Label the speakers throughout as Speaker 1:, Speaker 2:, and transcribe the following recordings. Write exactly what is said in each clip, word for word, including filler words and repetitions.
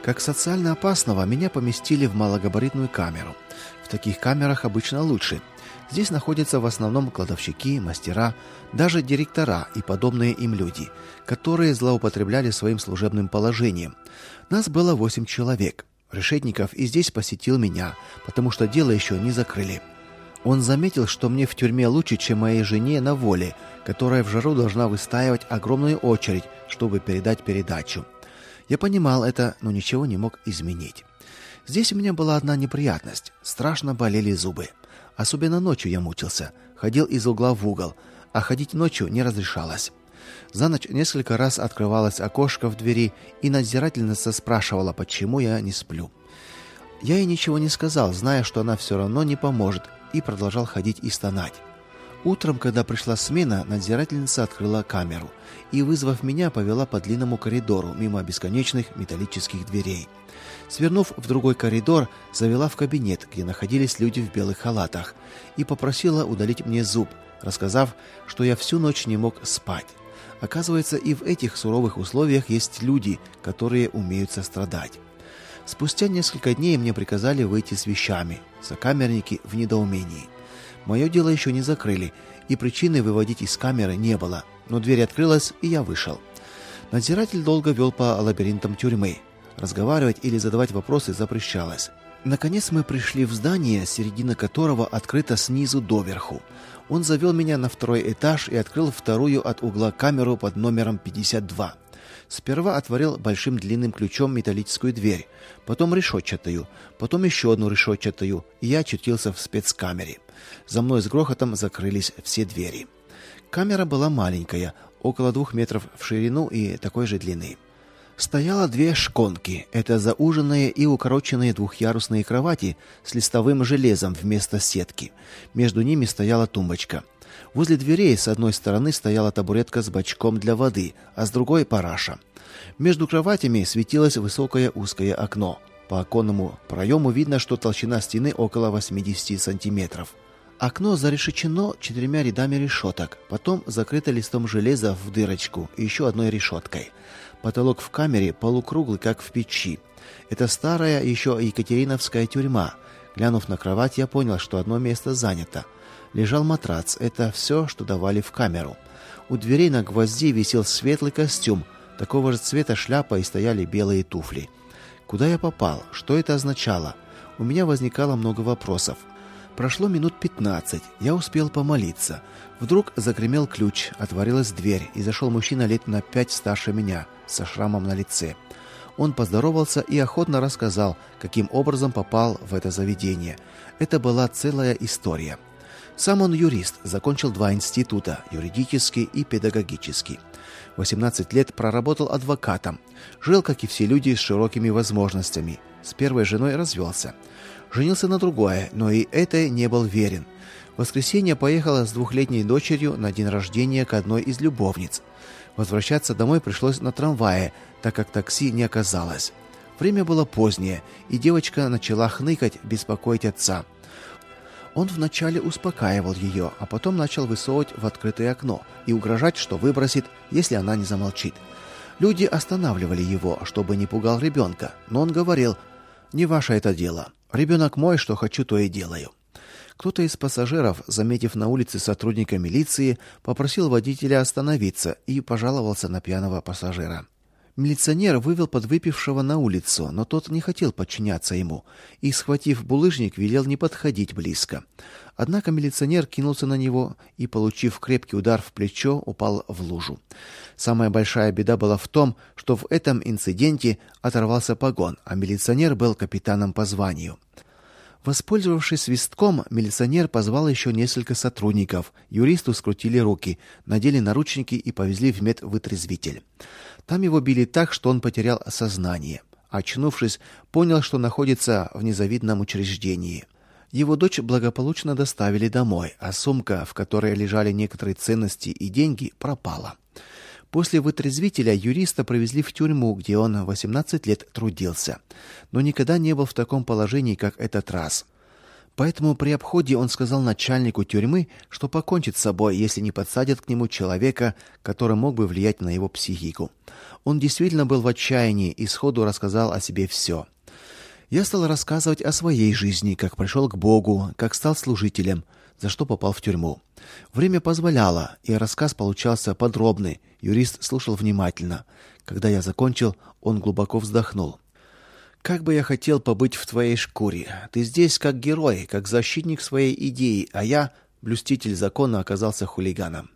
Speaker 1: Как социально опасного меня поместили в малогабаритную камеру. В таких камерах обычно лучше. Здесь находятся в основном кладовщики, мастера, даже директора и подобные им люди, которые злоупотребляли своим служебным положением. Нас было восемь человек. Решетников и здесь посетил меня, потому что дело еще не закрыли. Он заметил, что мне в тюрьме лучше, чем моей жене на воле, которая в жару должна выстаивать огромную очередь, чтобы передать передачу. Я понимал это, но ничего не мог изменить. Здесь у меня была одна неприятность. Страшно болели зубы. Особенно ночью я мучился. Ходил из угла в угол, а ходить ночью не разрешалось. За ночь несколько раз открывалось окошко в двери, и надзирательница спрашивала, почему я не сплю. Я ей ничего не сказал, зная, что она все равно не поможет, и продолжал ходить и стонать. Утром, когда пришла смена, надзирательница открыла камеру и, вызвав меня, повела по длинному коридору мимо бесконечных металлических дверей. Свернув в другой коридор, завела в кабинет, где находились люди в белых халатах, и попросила удалить мне зуб, рассказав, что я всю ночь не мог спать. Оказывается, и в этих суровых условиях есть люди, которые умеют сострадать. Спустя несколько дней мне приказали выйти с вещами. Сокамерники в недоумении. Мое дело еще не закрыли, и причины выводить из камеры не было, но дверь открылась, и я вышел. Надзиратель долго вел по лабиринтам тюрьмы. Разговаривать или задавать вопросы запрещалось. Наконец мы пришли в здание, середина которого открыта снизу доверху. Он завел меня на второй этаж и открыл вторую от угла камеру под номером пятьдесят два. Сперва отворил большим длинным ключом металлическую дверь, потом решетчатую, потом еще одну решетчатую, и я очутился в спецкамере. За мной с грохотом закрылись все двери. Камера была маленькая, около двух метров в ширину и такой же длины. Стояло две шконки, это зауженные и укороченные двухъярусные кровати с листовым железом вместо сетки. Между ними стояла тумбочка. Возле дверей с одной стороны стояла табуретка с бачком для воды, а с другой параша. Между кроватями светилось высокое узкое окно. По оконному проему видно, что толщина стены около восемьдесят сантиметров. Окно зарешечено четырьмя рядами решеток, потом закрыто листом железа в дырочку и еще одной решеткой. Потолок в камере полукруглый, как в печи. Это старая еще екатериновская тюрьма. Глянув на кровать, я понял, что одно место занято. Лежал матрац. Это все, что давали в камеру. У дверей на гвозди висел светлый костюм, такого же цвета шляпа, и стояли белые туфли. Куда я попал? Что это означало? У меня возникало много вопросов. Прошло минут пятнадцать. Я успел помолиться. Вдруг загремел ключ, отворилась дверь, и зашел мужчина лет на пять старше меня, со шрамом на лице. Он поздоровался и охотно рассказал, каким образом попал в это заведение. Это была целая история. Сам он юрист, закончил два института, юридический и педагогический. восемнадцать лет проработал адвокатом. Жил, как и все люди, с широкими возможностями. С первой женой развелся. Женился на другой, но и этой не был верен. В воскресенье поехала с двухлетней дочерью на день рождения к одной из любовниц. Возвращаться домой пришлось на трамвае, так как такси не оказалось. Время было позднее, и девочка начала хныкать, беспокоить отца. Он вначале успокаивал ее, а потом начал высовывать в открытое окно и угрожать, что выбросит, если она не замолчит. Люди останавливали его, чтобы не пугал ребенка, но он говорил: «Не ваше это дело. Ребенок мой, что хочу, то и делаю». Кто-то из пассажиров, заметив на улице сотрудника милиции, попросил водителя остановиться и пожаловался на пьяного пассажира. Милиционер вывел подвыпившего на улицу, но тот не хотел подчиняться ему и, схватив булыжник, велел не подходить близко. Однако милиционер кинулся на него и, получив крепкий удар в плечо, упал в лужу. Самая большая беда была в том, что в этом инциденте оторвался погон, а милиционер был капитаном по званию. Воспользовавшись свистком, милиционер позвал еще несколько сотрудников. Юристу скрутили руки, надели наручники и повезли в медвытрезвитель. Там его били так, что он потерял сознание. Очнувшись, понял, что находится в незавидном учреждении. Его дочь благополучно доставили домой, а сумка, в которой лежали некоторые ценности и деньги, пропала. После вытрезвителя юриста провезли в тюрьму, где он восемнадцать лет трудился, но никогда не был в таком положении, как этот раз. Поэтому при обходе он сказал начальнику тюрьмы, что покончит с собой, если не подсадят к нему человека, который мог бы влиять на его психику. Он действительно был в отчаянии и сходу рассказал о себе все. Я стал рассказывать о своей жизни, как пришел к Богу, как стал служителем, за что попал в тюрьму. Время позволяло, и рассказ получался подробный. Юрист слушал внимательно. Когда я закончил, он глубоко вздохнул. Как бы я хотел побыть в твоей шкуре. Ты здесь как герой, как защитник своей идеи, а я, блюститель закона, оказался хулиганом.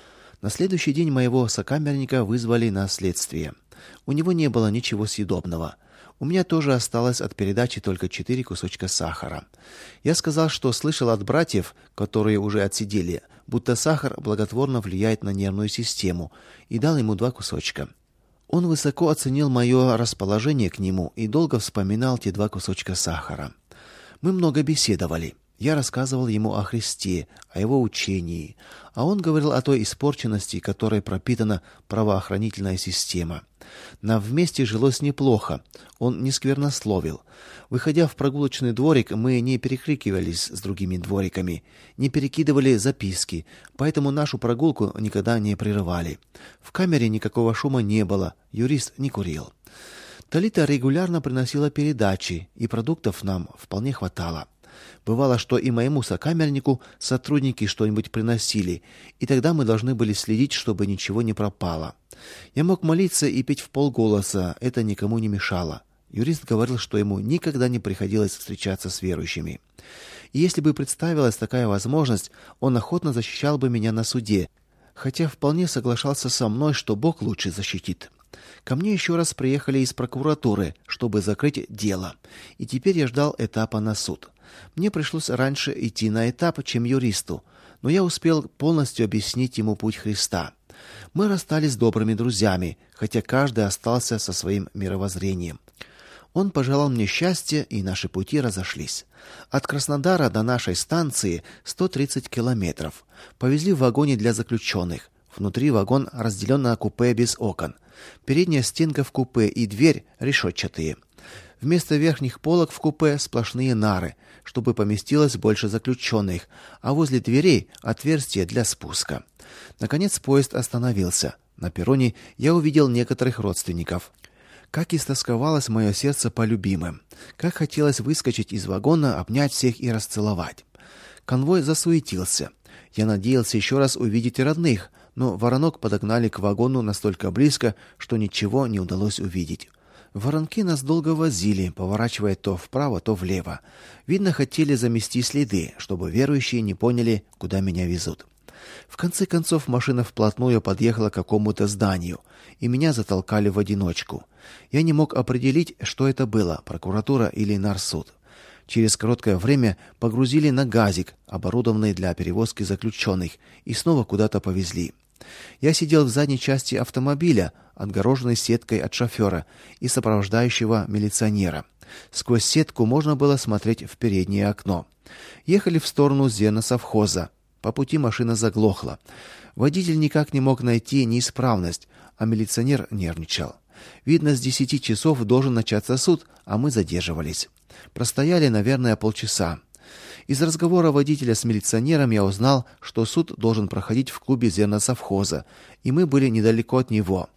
Speaker 1: На следующий день моего сокамерника вызвали на следствие. У него не было ничего съедобного. У меня тоже осталось от передачи только четыре кусочка сахара. Я сказал, что слышал от братьев, которые уже отсидели, будто сахар благотворно влияет на нервную систему, и дал ему два кусочка. Он высоко оценил мое расположение к нему и долго вспоминал те два кусочка сахара. Мы много беседовали. Я рассказывал ему о Христе, о его учении, а он говорил о той испорченности, которой пропитана правоохранительная система. Нам вместе жилось неплохо. Он не сквернословил. Выходя в прогулочный дворик, мы не перекрикивались с другими двориками, не перекидывали записки, поэтому нашу прогулку никогда не прерывали. В камере никакого шума не было, юрист не курил. Талита регулярно приносила передачи, и продуктов нам вполне хватало. Бывало, что и моему сокамернику сотрудники что-нибудь приносили, и тогда мы должны были следить, чтобы ничего не пропало. Я мог молиться и петь вполголоса, это никому не мешало. Юрист говорил, что ему никогда не приходилось встречаться с верующими. И если бы представилась такая возможность, он охотно защищал бы меня на суде, хотя вполне соглашался со мной, что Бог лучше защитит. Ко мне еще раз приехали из прокуратуры, чтобы закрыть дело, и теперь я ждал этапа на суд. Мне пришлось раньше идти на этап, чем юристу, но я успел полностью объяснить ему путь Христа. Мы расстались добрыми друзьями, хотя каждый остался со своим мировоззрением. Он пожелал мне счастья, и наши пути разошлись. От Краснодара до нашей станции сто тридцать километров. Повезли в вагоне для заключенных. Внутри вагон разделен на купе без окон. Передняя стенка в купе и дверь решетчатые. Вместо верхних полок в купе сплошные нары, чтобы поместилось больше заключенных, а возле дверей отверстие для спуска. Наконец поезд остановился. На перроне я увидел некоторых родственников. Как истосковалось мое сердце по любимым. Как хотелось выскочить из вагона, обнять всех и расцеловать. Конвой засуетился. Я надеялся еще раз увидеть родных, но воронок подогнали к вагону настолько близко, что ничего не удалось увидеть. Воронки нас долго возили, поворачивая то вправо, то влево. Видно, хотели замести следы, чтобы верующие не поняли, куда меня везут. В конце концов машина вплотную подъехала к какому-то зданию, и меня затолкали в одиночку. Я не мог определить, что это было, прокуратура или нарсуд. Через короткое время погрузили на газик, оборудованный для перевозки заключенных, и снова куда-то повезли. Я сидел в задней части автомобиля, отгороженной сеткой от шофера и сопровождающего милиционера. Сквозь сетку можно было смотреть в переднее окно. Ехали в сторону зерносовхоза. По пути машина заглохла. Водитель никак не мог найти неисправность, а милиционер нервничал. Видно, с десяти часов должен начаться суд, а мы задерживались. Простояли, наверное, полчаса. Из разговора водителя с милиционером я узнал, что суд должен проходить в клубе зерносовхоза, и мы были недалеко от него.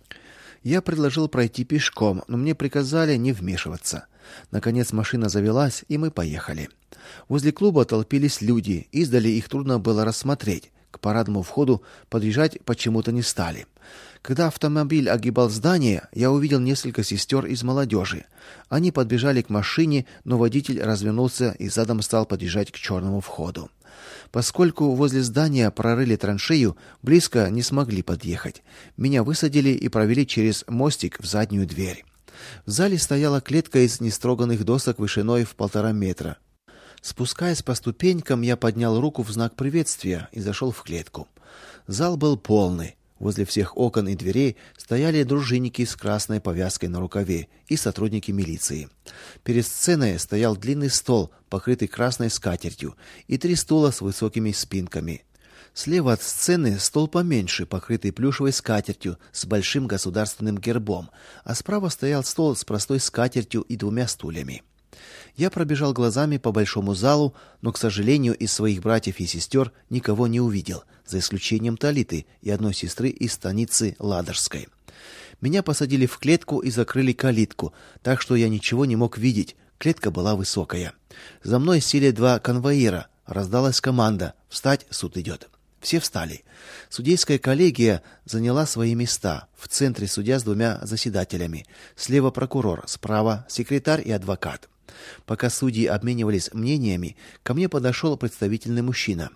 Speaker 1: Я предложил пройти пешком, но мне приказали не вмешиваться. Наконец машина завелась, и мы поехали. Возле клуба толпились люди, издали их трудно было рассмотреть. К парадному входу подъезжать почему-то не стали. Когда автомобиль огибал здание, я увидел несколько сестер из молодежи. Они подбежали к машине, но водитель развернулся и задом стал подъезжать к черному входу. Поскольку возле здания прорыли траншею, близко не смогли подъехать. Меня высадили и провели через мостик в заднюю дверь. В зале стояла клетка из нестроганных досок вышиной в полтора метра. Спускаясь по ступенькам, я поднял руку в знак приветствия и зашел в клетку. Зал был полный. Возле всех окон и дверей стояли дружинники с красной повязкой на рукаве и сотрудники милиции. Перед сценой стоял длинный стол, покрытый красной скатертью, и три стула с высокими спинками. Слева от сцены стол поменьше, покрытый плюшевой скатертью с большим государственным гербом, а справа стоял стол с простой скатертью и двумя стульями. Я пробежал глазами по большому залу, но, к сожалению, из своих братьев и сестер никого не увидел, за исключением Талиты и одной сестры из станицы Ладожской. Меня посадили в клетку и закрыли калитку, так что я ничего не мог видеть. Клетка была высокая. За мной сели два конвоира. Раздалась команда: «Встать, суд идет». Все встали. Судейская коллегия заняла свои места. В центре судья с двумя заседателями. Слева прокурор, справа секретарь и адвокат. Пока судьи обменивались мнениями, ко мне подошел представительный мужчина.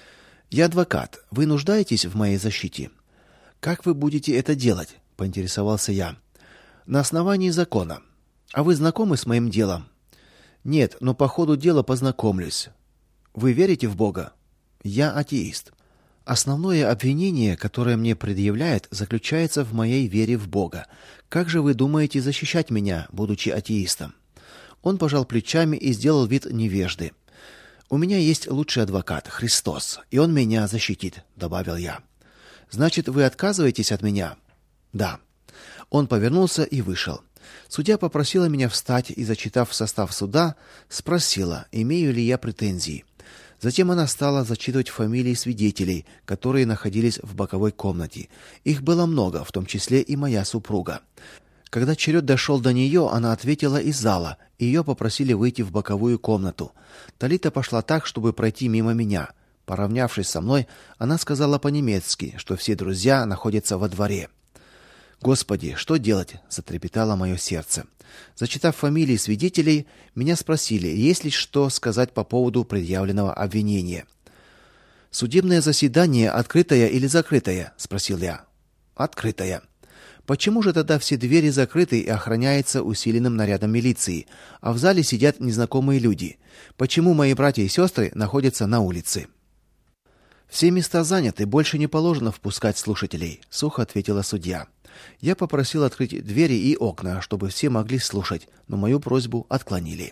Speaker 1: «Я адвокат. Вы нуждаетесь в моей защите?» «Как вы будете это делать?» — поинтересовался я. «На основании закона. А вы знакомы с моим делом?» «Нет, но по ходу дела познакомлюсь». «Вы верите в Бога?» «Я атеист». «Основное обвинение, которое мне предъявляют, заключается в моей вере в Бога. Как же вы думаете защищать меня, будучи атеистом?» Он пожал плечами и сделал вид невежды. «У меня есть лучший адвокат, Христос, и он меня защитит», — добавил я. «Значит, вы отказываетесь от меня?» «Да». Он повернулся и вышел. Судья попросила меня встать и, зачитав состав суда, спросила, имею ли я претензии. Затем она стала зачитывать фамилии свидетелей, которые находились в боковой комнате. Их было много, в том числе и моя супруга. Когда черед дошел до нее, она ответила из зала, и ее попросили выйти в боковую комнату. Талита пошла так, чтобы пройти мимо меня. Поравнявшись со мной, она сказала по-немецки, что все друзья находятся во дворе. «Господи, что делать?» — затрепетало мое сердце. Зачитав фамилии свидетелей, меня спросили, есть ли что сказать по поводу предъявленного обвинения. «Судебное заседание открытое или закрытое?» — спросил я. «Открытое». «Почему же тогда все двери закрыты и охраняются усиленным нарядом милиции, а в зале сидят незнакомые люди? Почему мои братья и сестры находятся на улице?» «Все места заняты, больше не положено впускать слушателей», — сухо ответила судья. Я попросил открыть двери и окна, чтобы все могли слушать, но мою просьбу отклонили.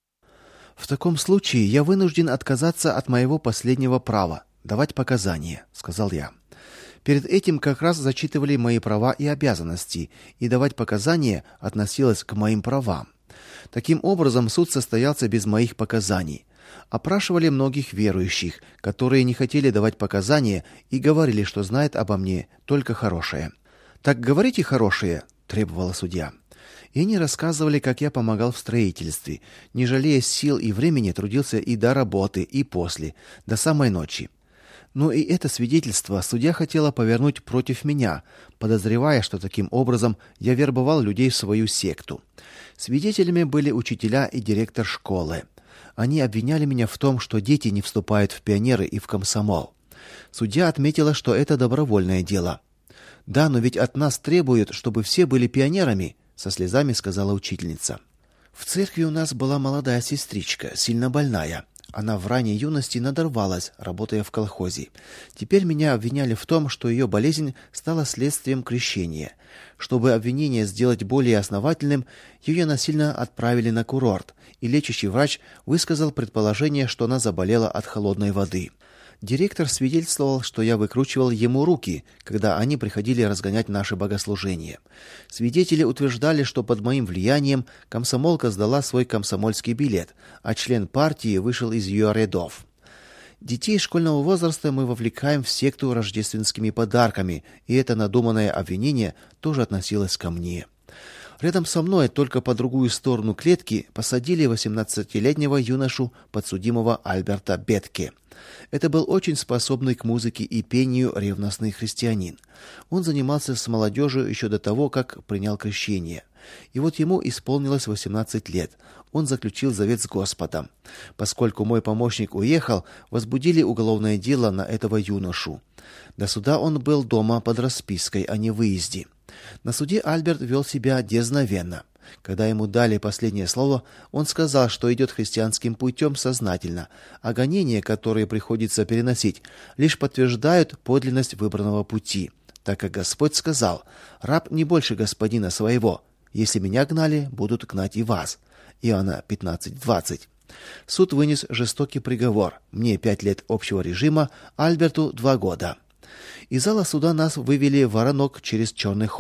Speaker 1: «В таком случае я вынужден отказаться от моего последнего права — давать показания», — сказал я. Перед этим как раз зачитывали мои права и обязанности, и давать показания относилось к моим правам. Таким образом, суд состоялся без моих показаний. Опрашивали многих верующих, которые не хотели давать показания и говорили, что знают обо мне только хорошее. «Так говорите хорошее», — требовала судья. И они рассказывали, как я помогал в строительстве, не жалея сил и времени трудился и до работы, и после, до самой ночи. Но и это свидетельство судья хотела повернуть против меня, подозревая, что таким образом я вербовал людей в свою секту. Свидетелями были учителя и директор школы. Они обвиняли меня в том, что дети не вступают в пионеры и в комсомол. Судья отметила, что это добровольное дело. «Да, но ведь от нас требуют, чтобы все были пионерами», — со слезами сказала учительница. В церкви у нас была молодая сестричка, сильно больная. Она в ранней юности надорвалась, работая в колхозе. Теперь меня обвиняли в том, что ее болезнь стала следствием крещения. Чтобы обвинение сделать более основательным, ее насильно отправили на курорт, и лечащий врач высказал предположение, что она заболела от холодной воды. Директор свидетельствовал, что я выкручивал ему руки, когда они приходили разгонять наши богослужения. Свидетели утверждали, что под моим влиянием комсомолка сдала свой комсомольский билет, а член партии вышел из ее рядов. Детей школьного возраста мы вовлекаем в секту рождественскими подарками, и это надуманное обвинение тоже относилось ко мне. Рядом со мной, только по другую сторону клетки, посадили восемнадцатилетнего юношу, подсудимого Альберта Бетке. Это был очень способный к музыке и пению ревностный христианин. Он занимался с молодежью еще до того, как принял крещение. И вот ему исполнилось восемнадцать лет. Он заключил завет с Господом. Поскольку мой помощник уехал, возбудили уголовное дело на этого юношу. До суда он был дома под распиской о невыезде. На суде Альберт вел себя дерзновенно. Когда ему дали последнее слово, он сказал, что идет христианским путем сознательно, а гонения, которые приходится переносить, лишь подтверждают подлинность выбранного пути, так как Господь сказал: «Раб не больше господина своего. Если меня гнали, будут гнать и вас». Иоанна пятнадцать двадцать. Суд вынес жестокий приговор: мне пять лет общего режима, Альберту два года. Из зала суда нас вывели в воронок через черный ход.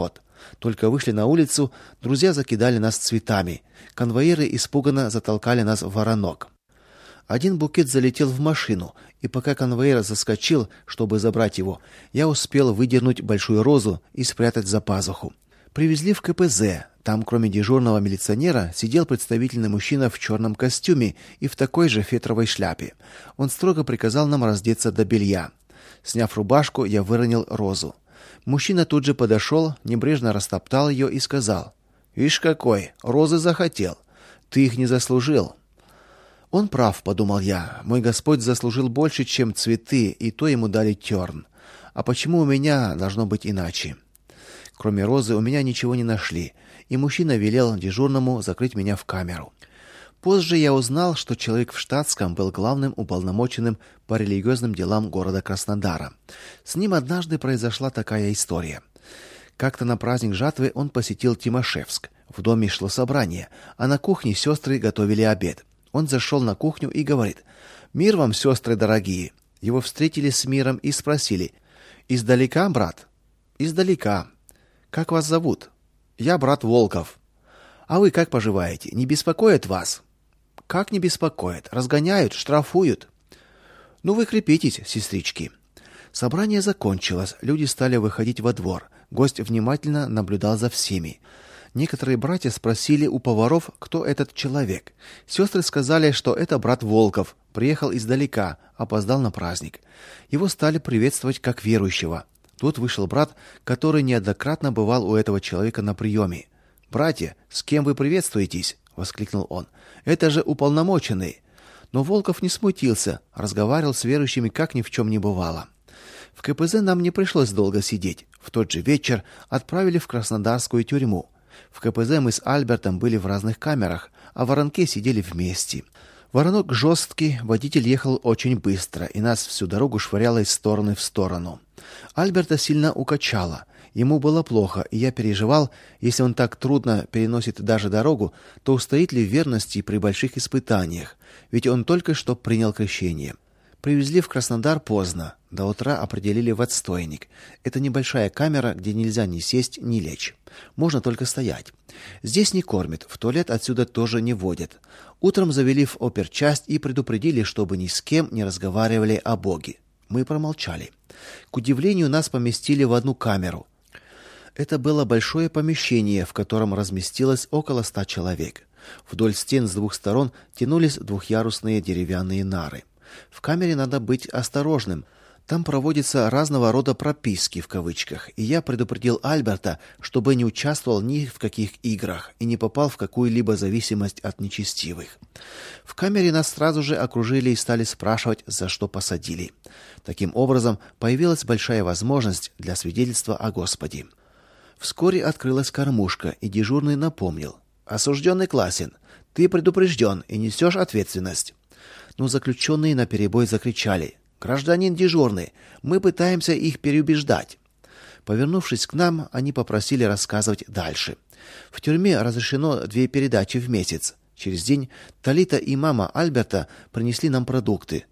Speaker 1: Только вышли на улицу, друзья закидали нас цветами. Конвоиры испуганно затолкали нас в воронок. Один букет залетел в машину, и пока конвоир заскочил, чтобы забрать его, я успел выдернуть большую розу и спрятать за пазуху. Привезли в ка пэ зэ. Там, кроме дежурного милиционера, сидел представительный мужчина в черном костюме и в такой же фетровой шляпе. Он строго приказал нам раздеться до белья. Сняв рубашку, я выронил розу. Мужчина тут же подошел, небрежно растоптал ее и сказал: "Ишь какой, розы захотел. Ты их не заслужил". Он прав, подумал я. Мой Господь заслужил больше, чем цветы, и то ему дали терн. А почему у меня должно быть иначе? Кроме розы у меня ничего не нашли, и мужчина велел дежурному закрыть меня в камеру. Позже я узнал, что человек в штатском был главным уполномоченным по религиозным делам города Краснодара. С ним однажды произошла такая история. Как-то на праздник жатвы он посетил Тимошевск. В доме шло собрание, а на кухне сестры готовили обед. Он зашел на кухню и говорит: "Мир вам, сестры дорогие". Его встретили с миром и спросили: "Издалека, брат?" "Издалека". "Как вас зовут?" "Я брат Волков". "А вы как поживаете? Не беспокоит вас?" "Как не беспокоит? Разгоняют, штрафуют". "Ну вы крепитесь, сестрички". Собрание закончилось, люди стали выходить во двор. Гость внимательно наблюдал за всеми. Некоторые братья спросили у поваров, кто этот человек. Сестры сказали, что это брат Волков, приехал издалека, опоздал на праздник. Его стали приветствовать как верующего. Тут вышел брат, который неоднократно бывал у этого человека на приеме. "Братья, с кем вы приветствуетесь?" воскликнул он. "Это же уполномоченный". Но Волков не смутился, разговаривал с верующими, как ни в чем не бывало. В ка пэ зэ нам не пришлось долго сидеть. В тот же вечер отправили в Краснодарскую тюрьму. В ка пэ зэ мы с Альбертом были в разных камерах, а в воронке сидели вместе. Воронок жесткий, водитель ехал очень быстро, и нас всю дорогу швыряло из стороны в сторону. Альберта сильно укачало. Ему было плохо, и я переживал, если он так трудно переносит даже дорогу, то устоит ли в верности при больших испытаниях, ведь он только что принял крещение. Привезли в Краснодар поздно. До утра определили в отстойник. Это небольшая камера, где нельзя ни сесть, ни лечь. Можно только стоять. Здесь не кормят, в туалет отсюда тоже не водят. Утром завели в оперчасть и предупредили, чтобы ни с кем не разговаривали о Боге. Мы промолчали. К удивлению, нас поместили в одну камеру. Это было большое помещение, в котором разместилось около ста человек. Вдоль стен с двух сторон тянулись двухъярусные деревянные нары. В камере надо быть осторожным. Там проводятся разного рода прописки в кавычках, и я предупредил Альберта, чтобы не участвовал ни в каких играх и не попал в какую-либо зависимость от нечестивых. В камере нас сразу же окружили и стали спрашивать, за что посадили. Таким образом, появилась большая возможность для свидетельства о Господе. Вскоре открылась кормушка, и дежурный напомнил: "Осужденный Класин, ты предупрежден и несешь ответственность". Но заключенные наперебой закричали: "Гражданин дежурный, мы пытаемся их переубеждать". Повернувшись к нам, они попросили рассказывать дальше. В тюрьме разрешено две передачи в месяц. Через день Талита и мама Альберта принесли нам продукты.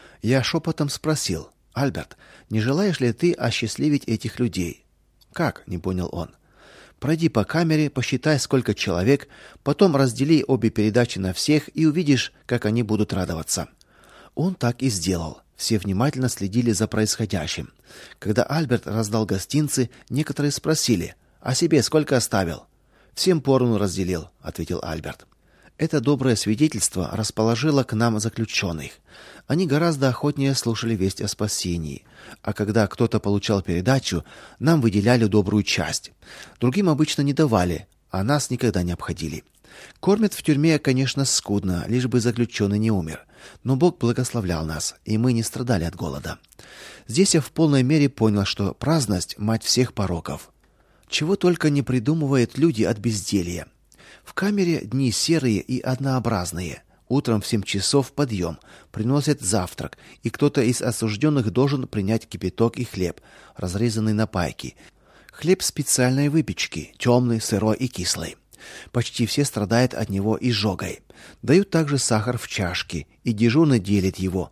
Speaker 1: Я шепотом спросил: "Альберт, не желаешь ли ты осчастливить этих людей?" "Как?" не понял он. "Пройди по камере, посчитай, сколько человек, потом раздели обе передачи на всех и увидишь, как они будут радоваться". Он так и сделал. Все внимательно следили за происходящим. Когда Альберт раздал гостинцы, некоторые спросили: "А себе сколько оставил?" "Всем поровну разделил", ответил Альберт. Это доброе свидетельство расположило к нам заключенных. Они гораздо охотнее слушали весть о спасении. А когда кто-то получал передачу, нам выделяли добрую часть. Другим обычно не давали, а нас никогда не обходили. Кормят в тюрьме, конечно, скудно, лишь бы заключенный не умер. Но Бог благословлял нас, и мы не страдали от голода. Здесь я в полной мере понял, что праздность – мать всех пороков. Чего только не придумывают люди от безделья. В камере дни серые и однообразные. Утром в семь часов подъем, приносят завтрак, и кто-то из осужденных должен принять кипяток и хлеб, разрезанный на пайки. Хлеб специальной выпечки, темный, сырой и кислый. Почти все страдают от него изжогой. Дают также сахар в чашке, и дежурный делит его.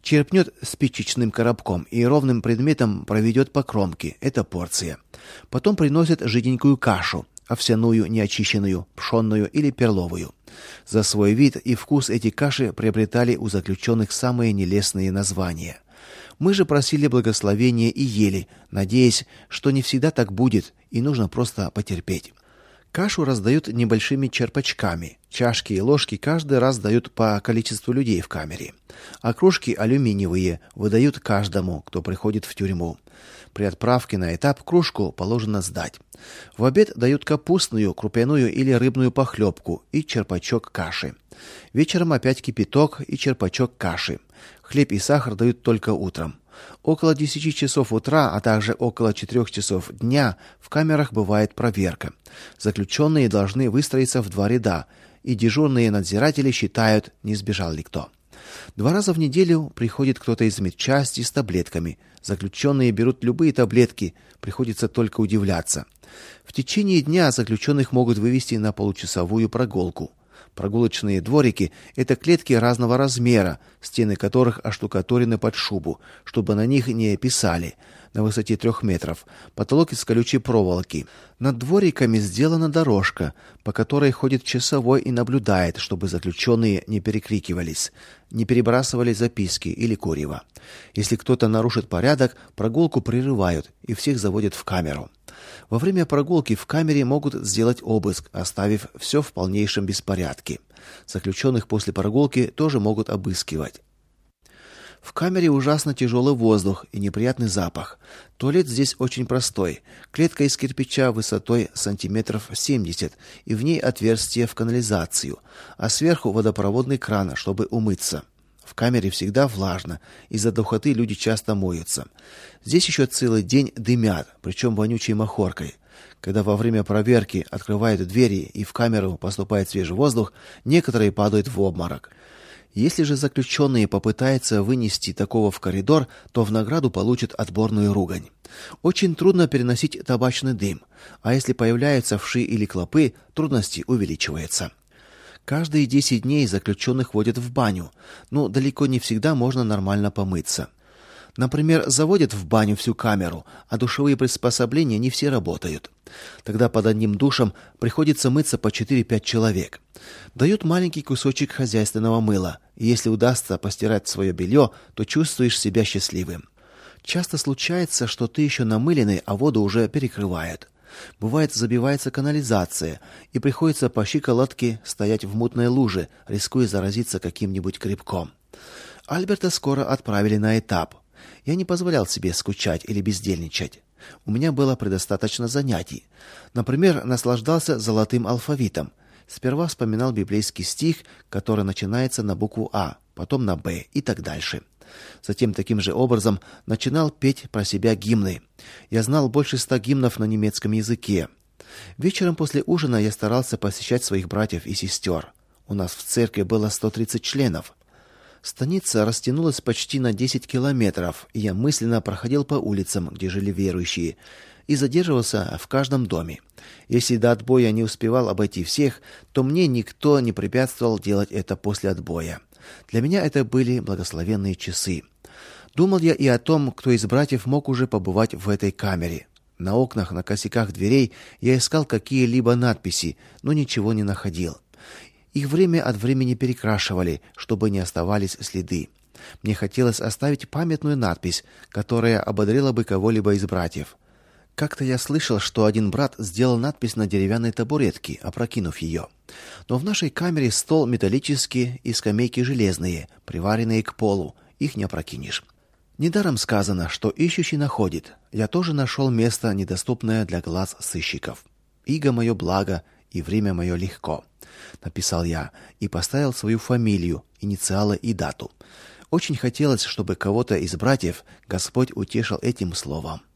Speaker 1: Черпнет спичечным коробком и ровным предметом проведет по кромке. Это порция. Потом приносят жиденькую кашу, овсяную, неочищенную, пшённую или перловую. За свой вид и вкус эти каши приобретали у заключенных самые нелестные названия. Мы же просили благословения и ели, надеясь, что не всегда так будет, и нужно просто потерпеть. Кашу раздают небольшими черпачками. Чашки и ложки каждый раз дают по количеству людей в камере. А кружки алюминиевые выдают каждому, кто приходит в тюрьму. При отправке на этап кружку положено сдать. В обед дают капустную, крупяную или рыбную похлебку и черпачок каши. Вечером опять кипяток и черпачок каши. Хлеб и сахар дают только утром. Около десяти часов утра, а также около четырёх часов дня в камерах бывает проверка. Заключенные должны выстроиться в два ряда, и дежурные надзиратели считают, не сбежал ли кто. Два раза в неделю приходит кто-то из медчасти с таблетками. Заключенные берут любые таблетки, приходится только удивляться. В течение дня заключенных могут вывести на получасовую прогулку. Прогулочные дворики – это клетки разного размера, стены которых оштукатурены под шубу, чтобы на них не писали, на высоте трех метров. Потолок из колючей проволоки. Над двориками сделана дорожка, по которой ходит часовой и наблюдает, чтобы заключенные не перекрикивались, не перебрасывали записки или курево. Если кто-то нарушит порядок, прогулку прерывают и всех заводят в камеру. Во время прогулки в камере могут сделать обыск, оставив все в полнейшем беспорядке. Заключенных после прогулки тоже могут обыскивать. В камере ужасно тяжелый воздух и неприятный запах. Туалет здесь очень простой. Клетка из кирпича высотой сантиметров семьдесят, и в ней отверстие в канализацию, а сверху водопроводный кран, чтобы умыться. В камере всегда влажно, из-за духоты люди часто моются. Здесь еще целый день дымят, причем вонючей махоркой. Когда во время проверки открывают двери и в камеру поступает свежий воздух, некоторые падают в обморок. Если же заключенные попытаются вынести такого в коридор, то в награду получат отборную ругань. Очень трудно переносить табачный дым, а если появляются вши или клопы, трудности увеличиваются. Каждые десять дней заключенных водят в баню, но далеко не всегда можно нормально помыться. Например, заводят в баню всю камеру, а душевые приспособления не все работают. Тогда под одним душем приходится мыться по четыре-пять человек. Дают маленький кусочек хозяйственного мыла, и если удастся постирать свое белье, то чувствуешь себя счастливым. Часто случается, что ты еще намыленный, а воду уже перекрывают. Бывает, забивается канализация, и приходится по щиколотке стоять в мутной луже, рискуя заразиться каким-нибудь грибком. Альберта скоро отправили на этап. Я не позволял себе скучать или бездельничать. У меня было предостаточно занятий. Например, наслаждался золотым алфавитом. Сперва вспоминал библейский стих, который начинается на букву А, потом на Б и так дальше. Затем таким же образом начинал петь про себя гимны. Я знал больше ста гимнов на немецком языке. Вечером после ужина я старался посещать своих братьев и сестер. У нас в церкви было сто тридцать членов. Станица растянулась почти на десять километров, и я мысленно проходил по улицам, где жили верующие, и задерживался в каждом доме. Если до отбоя не успевал обойти всех, то мне никто не препятствовал делать это после отбоя. Для меня это были благословенные часы. Думал я и о том, кто из братьев мог уже побывать в этой камере. На окнах, на косяках дверей я искал какие-либо надписи, но ничего не находил. Их время от времени перекрашивали, чтобы не оставались следы. Мне хотелось оставить памятную надпись, которая ободрила бы кого-либо из братьев. Как-то я слышал, что один брат сделал надпись на деревянной табуретке, опрокинув ее. Но в нашей камере стол металлический и скамейки железные, приваренные к полу. Их не опрокинешь. Недаром сказано, что ищущий находит. Я тоже нашел место, недоступное для глаз сыщиков. «Иго мое благо, и время мое легко», — написал я и поставил свою фамилию, инициалы и дату. Очень хотелось, чтобы кого-то из братьев Господь утешил этим словом.